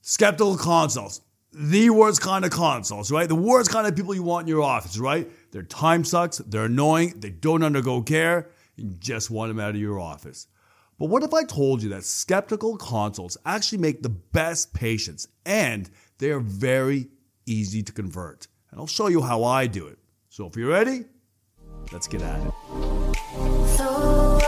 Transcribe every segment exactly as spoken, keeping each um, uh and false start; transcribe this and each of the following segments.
Skeptical consults. The worst kind of consults, right? The worst kind of people you want in your office, right? Their time sucks, they're annoying, they don't undergo care, you just want them out of your office. But what if I told you that skeptical consults actually make the best patients and they are very easy to convert? And I'll show you how I do it. So if you're ready, let's get at it. So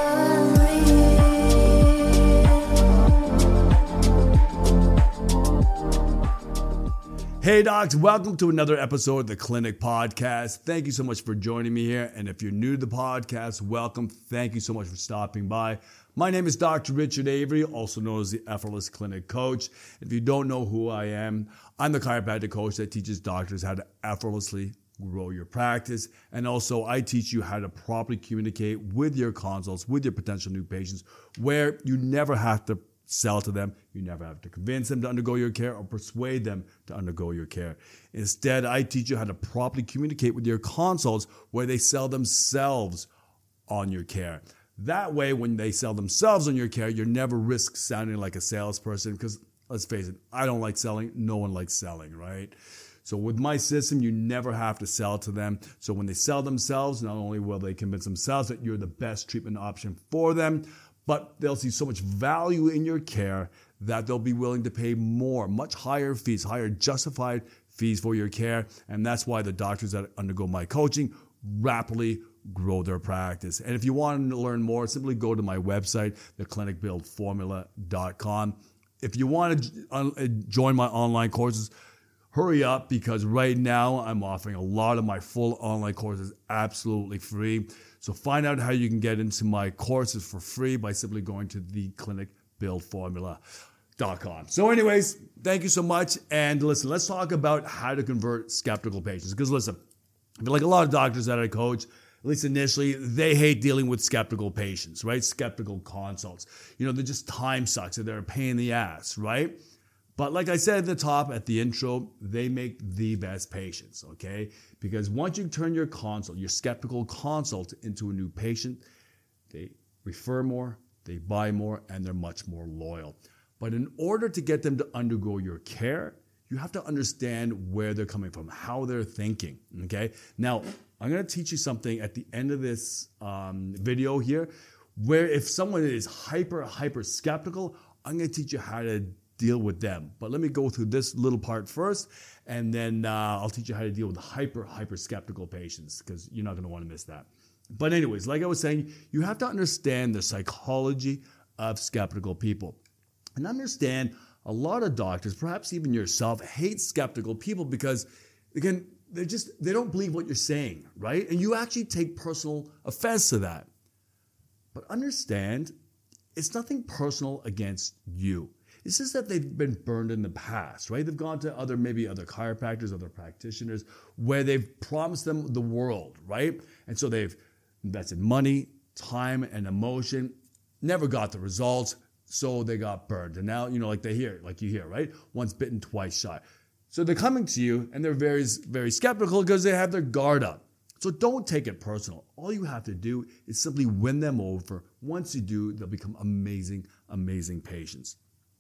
Hey docs, welcome to another episode of the Clinic Podcast. Thank you so much for joining me here. And if you're new to the podcast, welcome. Thank you so much for stopping by. My name is Doctor Richard Avery, also known as the Effortless Clinic Coach. If you don't know who I am, I'm the chiropractic coach that teaches doctors how to effortlessly grow your practice. And also I teach you how to properly communicate with your consults, with your potential new patients, where you never have to sell to them. You never have to convince them to undergo your care or persuade them to undergo your care. Instead, I teach you how to properly communicate with your consults where they sell themselves on your care. That way, when they sell themselves on your care, you're never risk sounding like a salesperson because, let's face it, I don't like selling. No one likes selling, right? So with my system, you never have to sell to them. So when they sell themselves, not only will they convince themselves that you're the best treatment option for them, but they'll see so much value in your care that they'll be willing to pay more, much higher fees, higher justified fees for your care. And that's why the doctors that undergo my coaching rapidly grow their practice. And if you want to learn more, simply go to my website, the clinic build formula dot com. If you want to join my online courses, hurry up because right now I'm offering a lot of my full online courses absolutely free. So find out how you can get into my courses for free by simply going to the clinic build formula dot com. So anyways, thank you so much. And listen, let's talk about how to convert skeptical patients. Because listen, I feel like a lot of doctors that I coach, at least initially, they hate dealing with skeptical patients, right? Skeptical consults. You know, they're just time sucks and they're a pain in the ass, right? But like I said at the top, at the intro, they make the best patients, okay? Because once you turn your consult, your skeptical consult into a new patient, they refer more, they buy more, and they're much more loyal. But in order to get them to undergo your care, you have to understand where they're coming from, how they're thinking, okay? Now, I'm gonna teach you something at the end of this um, video here, where if someone is hyper, hyper skeptical, I'm gonna teach you how to deal with them. But let me go through this little part first, and then uh, I'll teach you how to deal with hyper, hyper skeptical patients, because you're not going to want to miss that. But anyways, like I was saying, you have to understand the psychology of skeptical people. And understand a lot of doctors, perhaps even yourself, hate skeptical people because, again, they're just, they don't believe what you're saying, right? And you actually take personal offense to that. But understand, it's nothing personal against you. It's just that they've been burned in the past, right? They've gone to other, maybe other chiropractors, other practitioners, where they've promised them the world, right? And so they've invested money, time, and emotion, never got the results, so they got burned. And now, you know, like they hear, like you hear, right? Once bitten, twice shy. So they're coming to you, and they're very, very skeptical because they have their guard up. So don't take it personal. All you have to do is simply win them over. Once you do, they'll become amazing, amazing patients.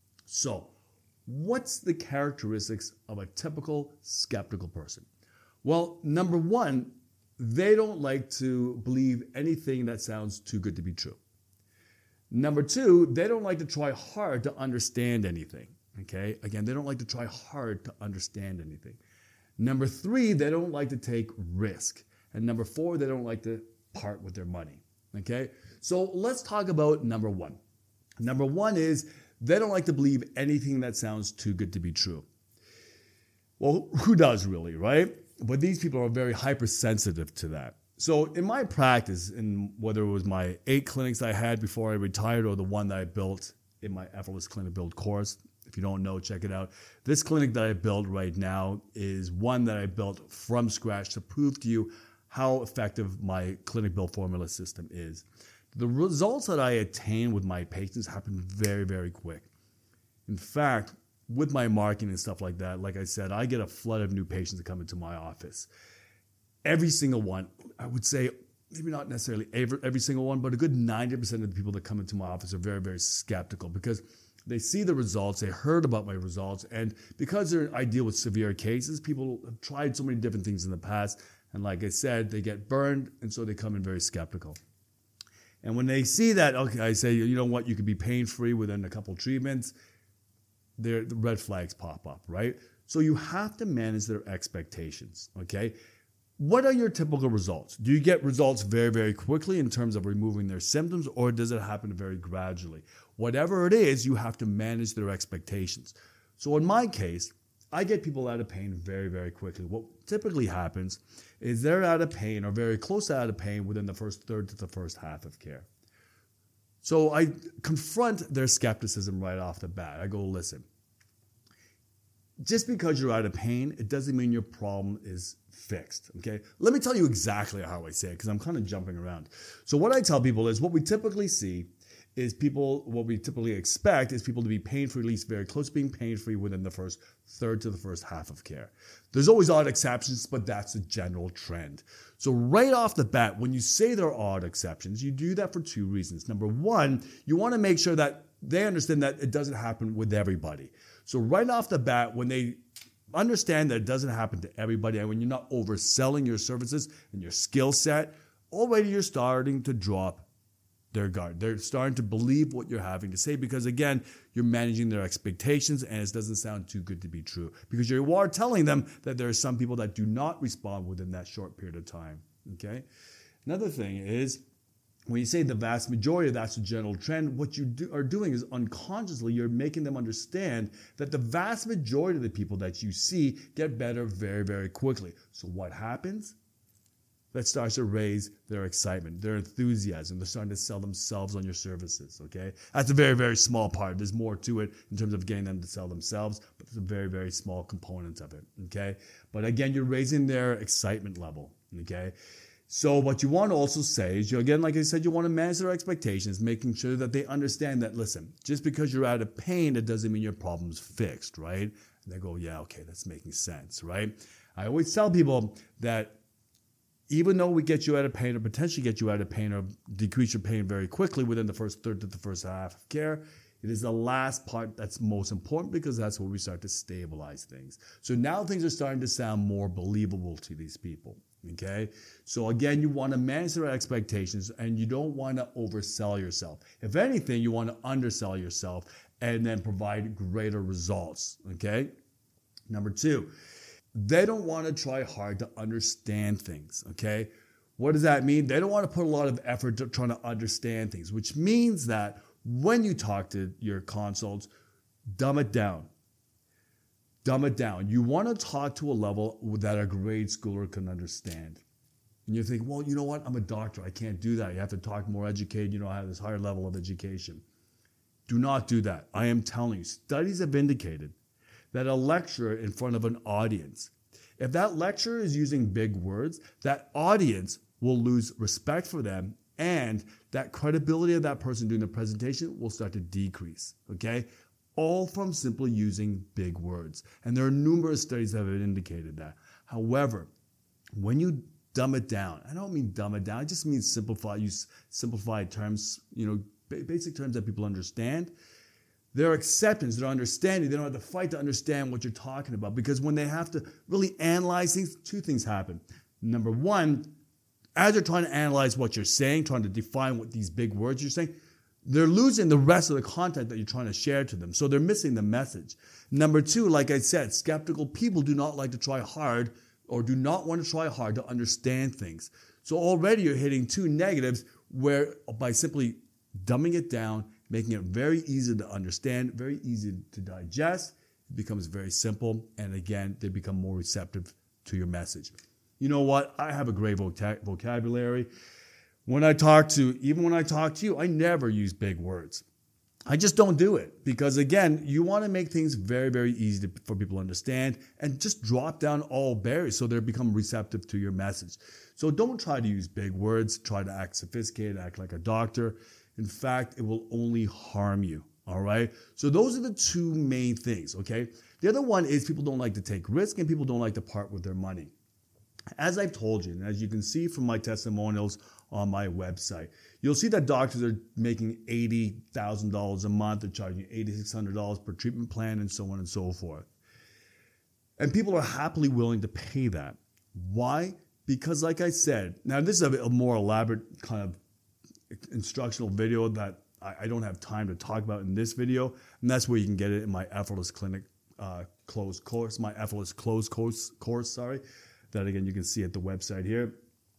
So, what's the characteristics of a typical skeptical person? Well, number one, they don't like to believe anything that sounds too good to be true. Number two, they don't like to try hard to understand anything. Okay? Again, they don't like to try hard to understand anything. Number three, they don't like to take risk. And number four, they don't like to part with their money. Okay? So, let's talk about number one. Number one is, they don't like to believe anything that sounds too good to be true. Well, who does really, right? But these people are very hypersensitive to that. So in my practice, in whether it was my eight clinics I had before I retired or the one that I built in my Effortless Clinic Build course, if you don't know, check it out. This clinic that I built right now is one that I built from scratch to prove to you how effective my Clinic Build formula system is. The results that I attain with my patients happen very, very quick. In fact, with my marketing and stuff like that, like I said, I get a flood of new patients that come into my office. Every single one, I would say, maybe not necessarily every, every single one, but a good ninety percent of the people that come into my office are very, very skeptical because they see the results, they heard about my results, and because they're, I deal with severe cases, people have tried so many different things in the past, and like I said, they get burned, and so they come in very skeptical. And when they see that, okay, I say, you know what, you could be pain-free within a couple treatments, the red flags pop up, right? So you have to manage their expectations, okay? What are your typical results? Do you get results very, very quickly in terms of removing their symptoms, or does it happen very gradually? Whatever it is, you have to manage their expectations. So in my case, I get people out of pain very, very quickly. What typically happens is they're out of pain or very close to out of pain within the first third to the first half of care. So I confront their skepticism right off the bat. I go, listen, just because you're out of pain, it doesn't mean your problem is fixed, okay? Let me tell you exactly how I say it, because I'm kind of jumping around. So what I tell people is what we typically see is people, what we typically expect is people to be pain-free, at least very close to being pain-free within the first third to the first half of care. There's always odd exceptions, but that's a general trend. So right off the bat, when you say there are odd exceptions, you do that for two reasons. Number one, you want to make sure that they understand that it doesn't happen with everybody. So right off the bat, when they understand that it doesn't happen to everybody, and when you're not overselling your services and your skill set, already you're starting to drop their guard. They're starting to believe what you're having to say because, again, you're managing their expectations and it doesn't sound too good to be true because you are telling them that there are some people that do not respond within that short period of time, okay? Another thing is, when you say the vast majority, that's a general trend, what you do, are doing is unconsciously, you're making them understand that the vast majority of the people that you see get better very, very quickly. So what happens? That starts to raise their excitement, their enthusiasm. They're starting to sell themselves on your services, okay? That's a very, very small part. There's more to it in terms of getting them to sell themselves, but it's a very, very small component of it, okay? But again, you're raising their excitement level, okay? So what you want to also say is, you again, like I said, you want to manage their expectations, making sure that they understand that, listen, just because you're out of pain, it doesn't mean your problem's fixed, right? And they go, yeah, okay, that's making sense, right? I always tell people that even though we get you out of pain or potentially get you out of pain or decrease your pain very quickly within the first third to the first half of care, it is the last part that's most important because that's where we start to stabilize things. So now things are starting to sound more believable to these people, okay? So again, you want to manage their expectations and you don't want to oversell yourself. If anything, you want to undersell yourself and then provide greater results, okay? Number two, they don't want to try hard to understand things, okay? What does that mean? They don't want to put a lot of effort to trying to understand things, which means that when you talk to your consults, dumb it down. Dumb it down. You want to talk to a level that a grade schooler can understand. And you think, well, you know what? I'm a doctor. I can't do that. You have to talk more educated. You know, I have this higher level of education. Do not do that. I am telling you, studies have indicated that a lecturer in front of an audience, if that lecturer is using big words, that audience will lose respect for them and that credibility of that person doing the presentation will start to decrease, okay? All from simply using big words. And there are numerous studies that have indicated that. However, when you dumb it down, I don't mean dumb it down, I just mean simplify, use simplified terms, you know, basic terms that people understand. Their acceptance, their understanding, they don't have to fight to understand what you're talking about because when they have to really analyze things, two things happen. Number one, as they're trying to analyze what you're saying, trying to define what these big words you're saying, they're losing the rest of the content that you're trying to share to them. So they're missing the message. Number two, like I said, skeptical people do not like to try hard or do not want to try hard to understand things. So already you're hitting two negatives where by simply dumbing it down, making it very easy to understand, very easy to digest, it becomes very simple. And again, they become more receptive to your message. You know what? I have a great vocab- vocabulary. When I talk to, even when I talk to you, I never use big words. I just don't do it because, again, you want to make things very, very easy to, for people to understand and just drop down all barriers so they become receptive to your message. So don't try to use big words, try to act sophisticated, act like a doctor. In fact, it will only harm you, all right? So those are the two main things, okay? The other one is people don't like to take risk and people don't like to part with their money. As I've told you, and as you can see from my testimonials on my website. You'll see that doctors are making eighty thousand dollars a month. They're charging eight thousand six hundred dollars per treatment plan and so on and so forth. And people are happily willing to pay that. Why? Because like I said, now this is a, a more elaborate kind of instructional video that I, I don't have time to talk about in this video. And that's where you can get it in my Effortless Clinic uh, closed course, my Effortless closed course, course, sorry. That again, you can see at the website here.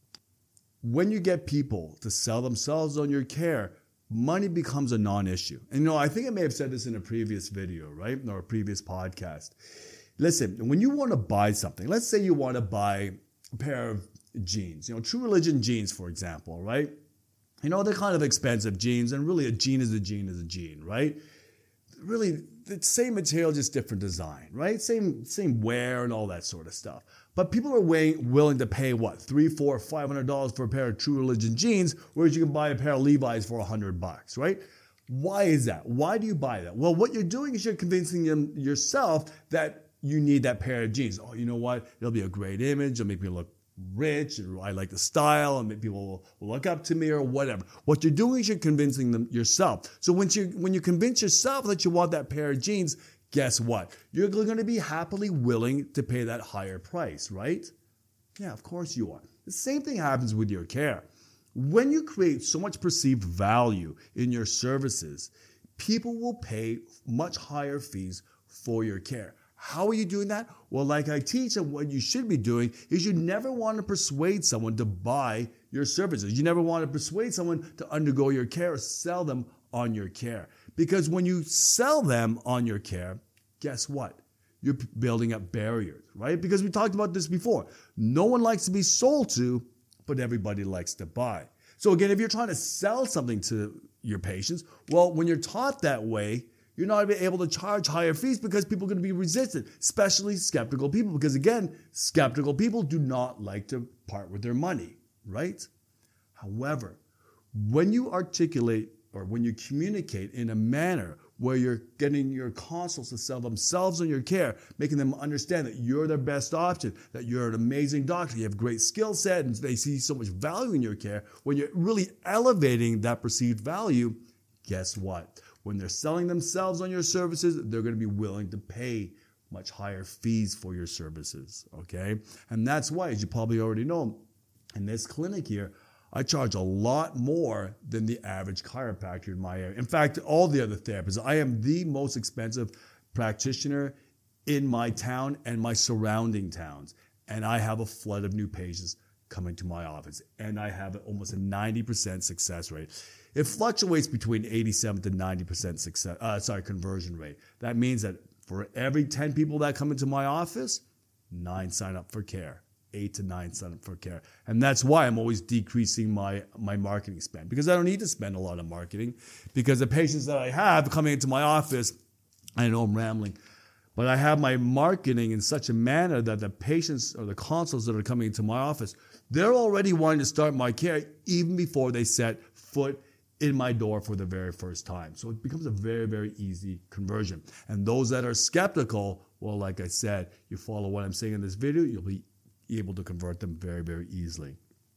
When you get people to sell themselves on your care, money becomes a non-issue. And you know, I think I may have said this in a previous video, right? Or a previous podcast. Listen, when you want to buy something, let's say you want to buy a pair of jeans, you know, True Religion jeans, for example, right? You know, they're kind of expensive jeans, and really a jean is a jean is a jean, right? Really, the same material, just different design, right? Same same wear and all that sort of stuff. But people are weighing, willing to pay what, three, four, five hundred dollars for a pair of True Religion jeans, whereas you can buy a pair of Levi's for a hundred bucks, right? Why is that? Why do you buy that? Well, what you're doing is you're convincing them yourself that you need that pair of jeans. Oh, you know what? It'll be a great image. It'll make me look rich, and I like the style, and people will look up to me or whatever. What you're doing is you're convincing them yourself. So when you when you convince yourself that you want that pair of jeans, guess what? You're going to be happily willing to pay that higher price, right? Yeah, of course you are. The same thing happens with your care. When you create so much perceived value in your services, people will pay much higher fees for your care. How are you doing that? Well, like I teach, and what you should be doing is you never want to persuade someone to buy your services. You never want to persuade someone to undergo your care or sell them on your care. Because when you sell them on your care, guess what? You're building up barriers, right? Because we talked about this before. No one likes to be sold to, but everybody likes to buy. So again, if you're trying to sell something to your patients, well, when you're taught that way, you're not able to charge higher fees because people are going to be resistant, especially skeptical people. Because again, skeptical people do not like to part with their money, right? However, when you articulate or when you communicate in a manner where you're getting your consults to sell themselves on your care, making them understand that you're their best option, that you're an amazing doctor, you have great skill set, and they see so much value in your care, when you're really elevating that perceived value, guess what? When they're selling themselves on your services, they're going to be willing to pay much higher fees for your services, okay? And that's why, as you probably already know, in this clinic here, I charge a lot more than the average chiropractor in my area. In fact, all the other therapists, I am the most expensive practitioner in my town and my surrounding towns. And I have a flood of new patients coming to my office. And I have almost a ninety percent success rate. It fluctuates between eighty-seven to ninety percent success, uh, sorry, conversion rate. That means that for every ten people that come into my office, nine sign up for care. Eight to nine sign up for care. And that's why I'm always decreasing my, my marketing spend, because I don't need to spend a lot of marketing, because the patients that I have coming into my office, I know I'm rambling, but I have my marketing in such a manner that the patients or the consults that are coming into my office, they're already wanting to start my care even before they set foot in my door for the very first time. So it becomes a very, very easy conversion. And those that are skeptical, well, like I said, you follow what I'm saying in this video, you'll be able to convert them very, very easily.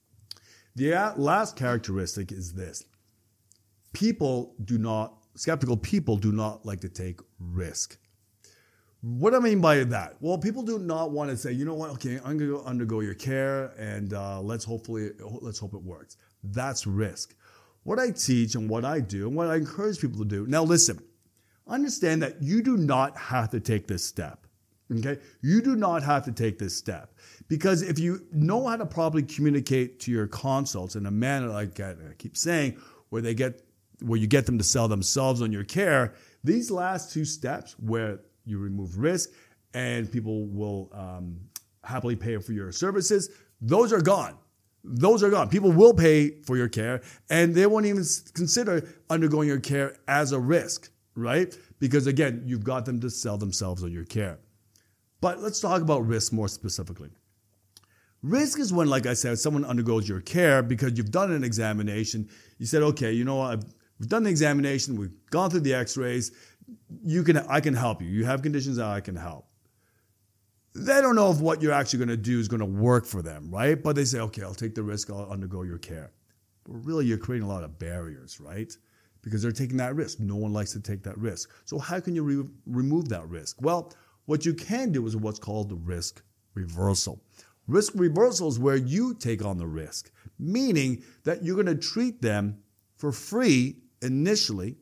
The last characteristic is this. People do not, skeptical people do not like to take risk. What do I mean by that? Well, people do not want to say, you know what, okay, I'm going to go undergo your care and uh, let's hopefully, let's hope it works. That's risk. What I teach and what I do and what I encourage people to do. Now listen, understand that you do not have to take this step. Okay? You do not have to take this step. Because if you know how to properly communicate to your consults in a manner like I keep saying, where they get, where you get them to sell themselves on your care, these last two steps where you remove risk and people will um, happily pay for your services, those are gone. Those are gone. People will pay for your care and they won't even consider undergoing your care as a risk, right? Because again, you've got them to sell themselves on your care. But let's talk about risk more specifically. Risk is when, like I said, someone undergoes your care because you've done an examination. You said, okay, you know what? We've done the examination. We've gone through the x-rays. You can, I can help you. You have conditions that I can help. They don't know if what you're actually going to do is going to work for them, right? But they say, okay, I'll take the risk. I'll undergo your care. But really, you're creating a lot of barriers, right? Because they're taking that risk. No one likes to take that risk. So how can you re- remove that risk? Well, what you can do is what's called the risk reversal. Risk reversal is where you take on the risk, meaning that you're going to treat them for free initially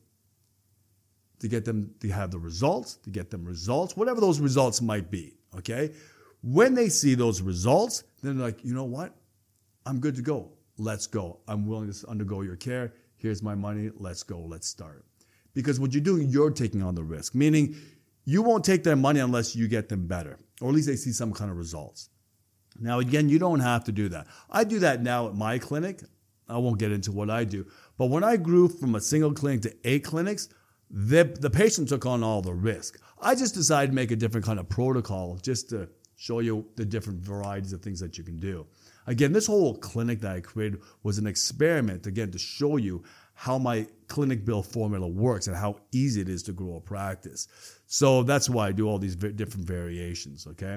to get them to have the results, to get them results, whatever those results might be, okay? When they see those results, then they're like, you know what? I'm good to go. Let's go. I'm willing to undergo your care. Here's my money. Let's go. Let's start. Because what you're doing, you're taking on the risk, meaning you won't take their money unless you get them better, or at least they see some kind of results. Now, again, you don't have to do that. I do that now at my clinic. I won't get into what I do. But when I grew from a single clinic to eight clinics, the, the patient took on all the risk. I just decided to make a different kind of protocol just to show you the different varieties of things that you can do. Again, this whole clinic that I created was an experiment, again, to show you how my clinic bill formula works and how easy it is to grow a practice. So that's why I do all these different variations, okay?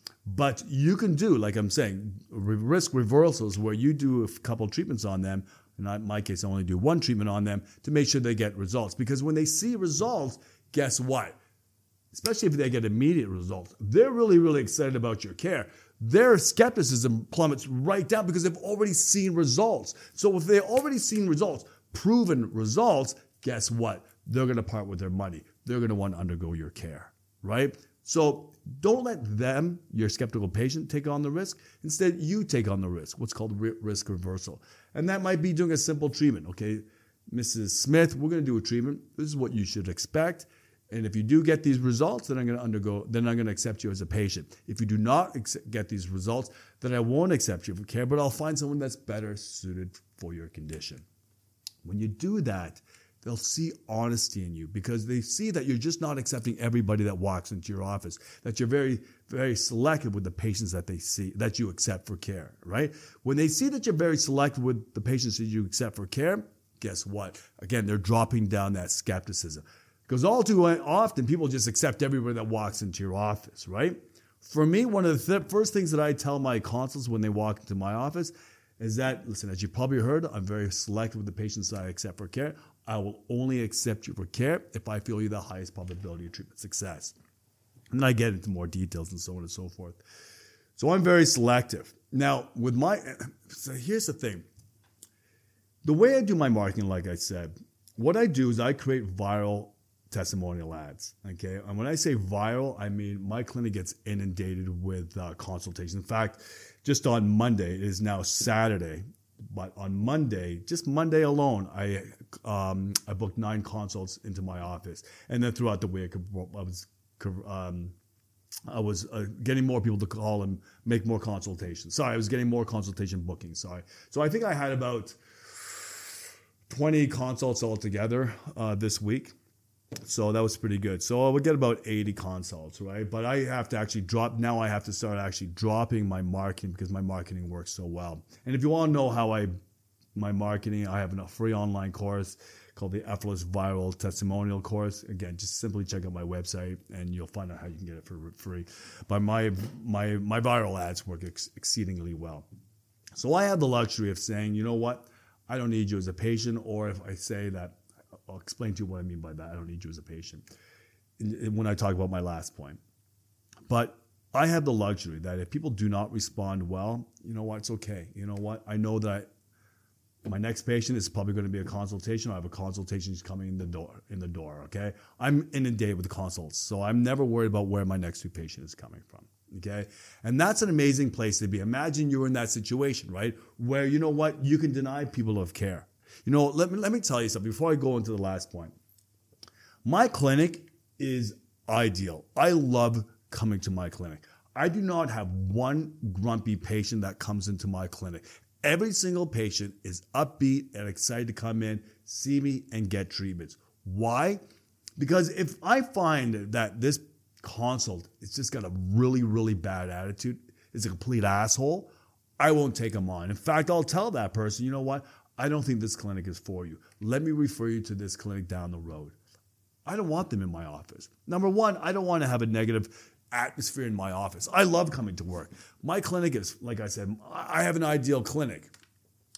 But you can do, like I'm saying, risk reversals where you do a couple treatments on them. In my case, I only do one treatment on them to make sure they get results. Because when they see results, guess what? Especially if they get immediate results, they're really, really excited about your care. Their skepticism plummets right down because they've already seen results. So if they've already seen results, proven results, guess what? They're going to part with their money. They're going to want to undergo your care, right? So don't let them, your skeptical patient, take on the risk. Instead, you take on the risk, what's called risk reversal. And that might be doing a simple treatment, okay? Missus Smith, we're going to do a treatment. This is what you should expect. And if you do get these results, then I'm going to undergo, then I'm going to accept you as a patient. If you do not ex- get these results, then I won't accept you for care, but I'll find someone that's better suited for your condition. When you do that, they'll see honesty in you because they see that you're just not accepting everybody that walks into your office, that you're very, very selective with the patients that they see, that you accept for care, right? When they see that you're very selective with the patients that you accept for care, guess what? Again, they're dropping down that skepticism. Because all too often, people just accept everybody that walks into your office, right? For me, one of the th- first things that I tell my consults when they walk into my office is that, listen, as you probably heard, I'm very selective with the patients that I accept for care. I will only accept you for care if I feel you're the highest probability of treatment success. And then I get into more details and so on and so forth. So I'm very selective. Now, with my, so here's the thing. The way I do my marketing, like I said, what I do is I create viral testimonial ads, okay? And when I say viral, I mean my clinic gets inundated with uh, consultations. In fact, just on Monday, it is now Saturday, but on Monday, just Monday alone, I um, I booked nine consults into my office. And then throughout the week, I was um, I was uh, getting more people to call and make more consultations. Sorry, I was getting more consultation bookings, sorry. So I think I had about twenty consults altogether uh, this week. So that was pretty good. So I would get about eighty consults, right? But I have to actually drop, now I have to start actually dropping my marketing because my marketing works so well. And if you want to know how I, my marketing, I have a free online course called the Effortless Viral Testimonial Course. Again, just simply check out my website and you'll find out how you can get it for free. But my my my viral ads work ex- exceedingly well. So I have the luxury of saying, you know what? I don't need you as a patient, or if I say that, I'll explain to you what I mean by that. I don't need you as a patient when I talk about my last point. But I have the luxury that if people do not respond well, you know what? It's okay. You know what? I know that my next patient is probably going to be a consultation. I have a consultation coming in the door. In the door, okay? I'm inundated with consults, so I'm never worried about where my next new patient is coming from. Okay. And that's an amazing place to be. Imagine you're in that situation, right? Where, you know what? You can deny people of care. You know, let me, let me tell you something before I go into the last point. My clinic is ideal. I love coming to my clinic. I do not have one grumpy patient that comes into my clinic. Every single patient is upbeat and excited to come in, see me, and get treatments. Why? Because if I find that this consult is just got a really, really bad attitude, is a complete asshole, I won't take him on. In fact, I'll tell that person, you know what? I don't think this clinic is for you. Let me refer you to this clinic down the road. I don't want them in my office. Number one, I don't want to have a negative atmosphere in my office. I love coming to work. My clinic is, like I said, I have an ideal clinic.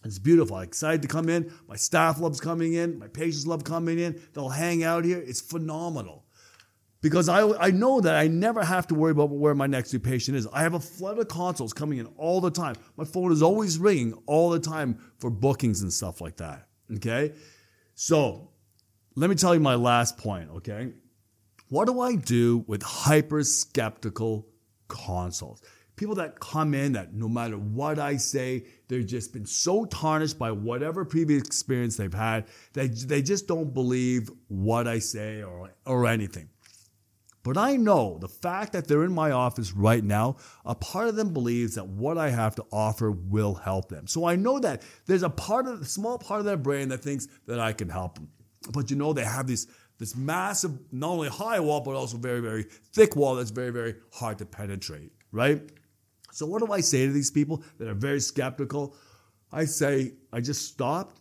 It's beautiful. I'm excited to come in. My staff loves coming in. My patients love coming in. They'll hang out here. It's phenomenal. Because I, I know that I never have to worry about where my next new patient is. I have a flood of consults coming in all the time. My phone is always ringing all the time for bookings and stuff like that. Okay? So, let me tell you my last point, okay? What do I do with hyper-skeptical consults? People that come in that no matter what I say, they've just been so tarnished by whatever previous experience they've had, they, they just don't believe what I say or, or anything. But I know the fact that they're in my office right now, a part of them believes that what I have to offer will help them. So I know that there's a part of, a small part of their brain that thinks that I can help them. But you know, they have this, this massive, not only high wall, but also very, very thick wall that's very, very hard to penetrate, right? So what do I say to these people that are very skeptical? I say, I just stop,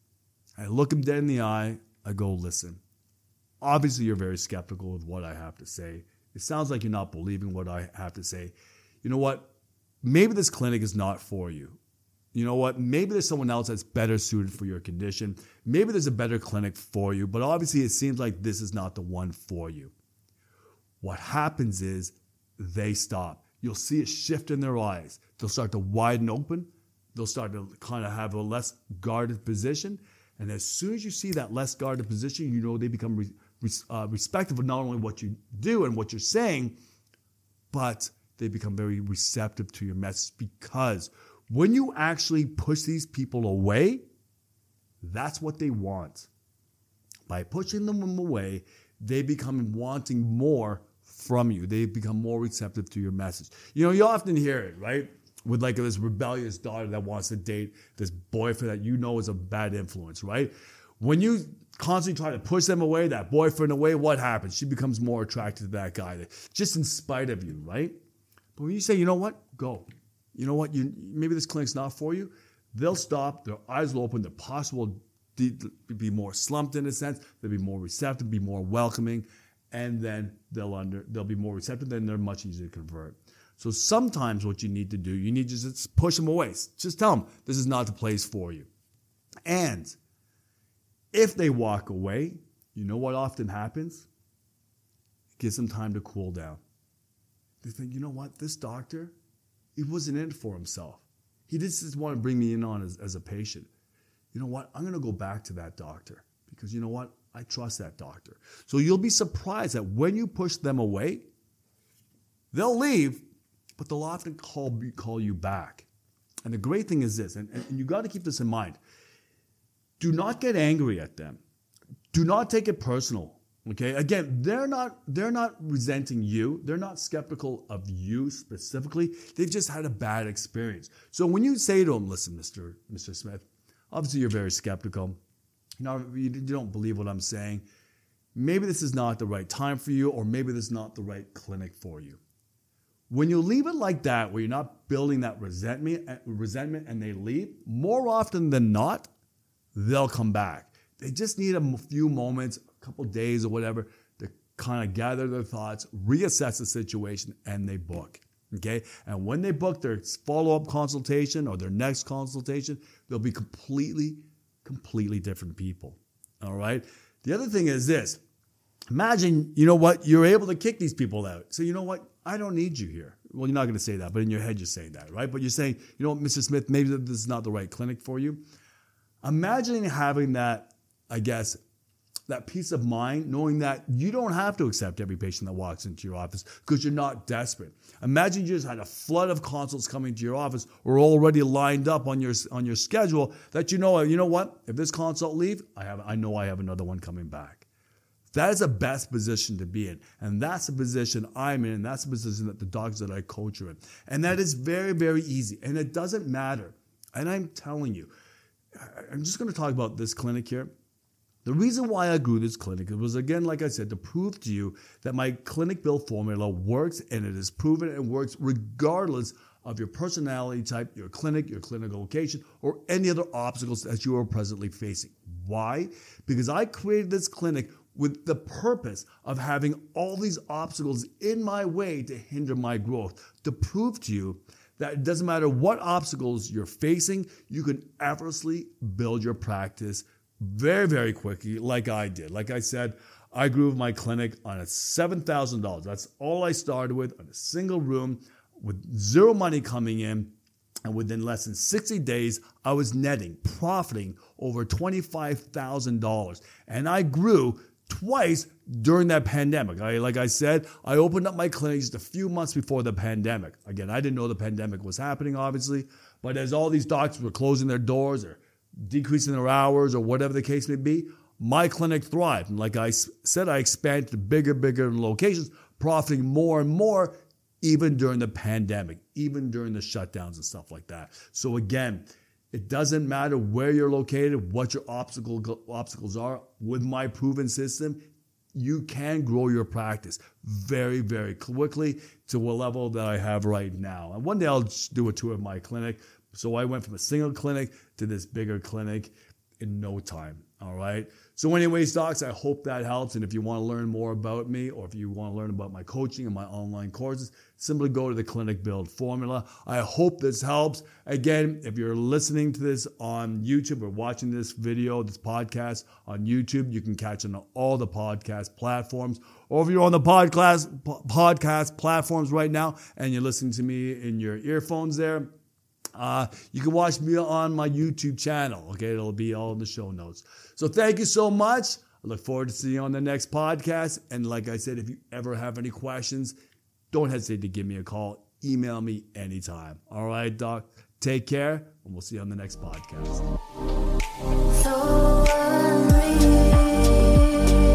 I look them dead in the eye, I go, listen. Obviously, you're very skeptical of what I have to say. It sounds like you're not believing what I have to say. You know what? Maybe this clinic is not for you. You know what? Maybe there's someone else that's better suited for your condition. Maybe there's a better clinic for you, but obviously it seems like this is not the one for you. What happens is they stop. You'll see a shift in their eyes. They'll start to widen open. They'll start to kind of have a less guarded position. And as soon as you see that less guarded position, you know they become re- Uh, respectful of not only what you do and what you're saying, but they become very receptive to your message, because when you actually push these people away, that's what they want. By pushing them away, they become wanting more from you. They become more receptive to your message. You know, you often hear it, right? With like this rebellious daughter that wants to date this boyfriend that you know is a bad influence, right? When you constantly try to push them away, that boyfriend away, what happens? She becomes more attracted to that guy, just in spite of you, right? But when you say, you know what, go. You know what, you maybe this clinic's not for you, they'll stop, their eyes will open, they're possible to be more slumped in a sense, they'll be more receptive, be more welcoming, and then they'll under they'll be more receptive, then they're much easier to convert. So sometimes what you need to do, you need to just push them away. Just tell them, this is not the place for you. And if they walk away, you know what often happens? It gives them time to cool down. They think, you know what, this doctor, he wasn't in it for himself. He just want to bring me in on as, as a patient. You know what, I'm going to go back to that doctor because you know what, I trust that doctor. So you'll be surprised that when you push them away, they'll leave, but they'll often call, call you back. And the great thing is this, and, and you got to keep this in mind. Do not get angry at them. Do not take it personal. Okay? Again, they're not they're not resenting you. They're not skeptical of you specifically. They've just had a bad experience. So when you say to them, listen, Mister Mister Smith, obviously you're very skeptical. You know, you don't believe what I'm saying. Maybe this is not the right time for you, or maybe this is not the right clinic for you. When you leave it like that, where you're not building that resentment, resentment and they leave, more often than not, they'll come back. They just need a few moments, a couple days or whatever, to kind of gather their thoughts, reassess the situation, and they book. Okay? And when they book their follow-up consultation or their next consultation, they'll be completely, completely different people. All right? The other thing is this. Imagine, you know what, you're able to kick these people out. So, you know what, I don't need you here. Well, you're not going to say that, but in your head you're saying that, right? But you're saying, you know what, Mister Smith, maybe this is not the right clinic for you. Imagine having that, I guess, that peace of mind, knowing that you don't have to accept every patient that walks into your office because you're not desperate. Imagine you just had a flood of consults coming to your office or already lined up on your on your schedule that you know, you know what, if this consult leave, I have I know I have another one coming back. That is the best position to be in. And that's the position I'm in. And that's the position that the doctors that I coach are in. And that is very, very easy. And it doesn't matter. And I'm telling you, I'm just going to talk about this clinic here. The reason why I grew this clinic was, again, like I said, to prove to you that my clinic build formula works, and it is proven and works regardless of your personality type, your clinic, your clinical location, or any other obstacles that you are presently facing. Why? Because I created this clinic with the purpose of having all these obstacles in my way to hinder my growth, to prove to you that it doesn't matter what obstacles you're facing, you can effortlessly build your practice very, very quickly, like I did. Like I said, I grew my clinic on a seven thousand dollars. That's all I started with, on a single room with zero money coming in. And within less than sixty days, I was netting, profiting over twenty-five thousand dollars. And I grew twice during that pandemic. I, like I said, I opened up my clinic just a few months before the pandemic. Again, I didn't know the pandemic was happening, obviously. But as all these doctors were closing their doors or decreasing their hours or whatever the case may be, my clinic thrived. And like I said, I expanded to bigger, bigger locations, profiting more and more, even during the pandemic, even during the shutdowns and stuff like that. So again, it doesn't matter where you're located, what your obstacle, obstacles are. With my proven system, you can grow your practice very, very quickly to a level that I have right now. And one day I'll just do a tour of my clinic. So I went from a single clinic to this bigger clinic in no time. All right. So anyways, docs, I hope that helps. And if you want to learn more about me, or if you want to learn about my coaching and my online courses, simply go to the Clinic Build Formula. I hope this helps. Again, if you're listening to this on YouTube or watching this video, this podcast on YouTube, you can catch it on all the podcast platforms. Or if you're on the podcast, podcast platforms right now and you're listening to me in your earphones there, Uh, you can watch me on my YouTube channel. Okay, it'll be all in the show notes. So thank you so much. I look forward to seeing you on the next podcast. And like I said, if you ever have any questions, don't hesitate to give me a call. Email me anytime. All right, Doc. Take care, and we'll see you on the next podcast. So